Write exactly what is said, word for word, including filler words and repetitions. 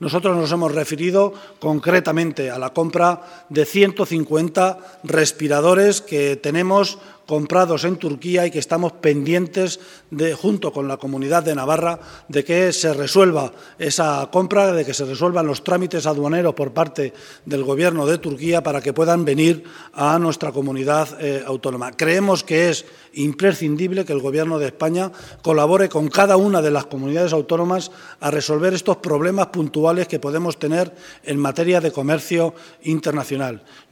Nosotros nos hemos referido concretamente a la compra de ciento cincuenta respiradores que tenemos comprados en Turquía y que estamos pendientes, de, junto con la Comunidad de Navarra, de que se resuelva esa compra, de que se resuelvan los trámites aduaneros por parte del Gobierno de Turquía para que puedan venir a nuestra comunidad eh, autónoma. Creemos que es imprescindible que el Gobierno de España colabore con cada una de las comunidades autónomas a resolver estos problemas puntuales que podemos tener en materia de comercio internacional.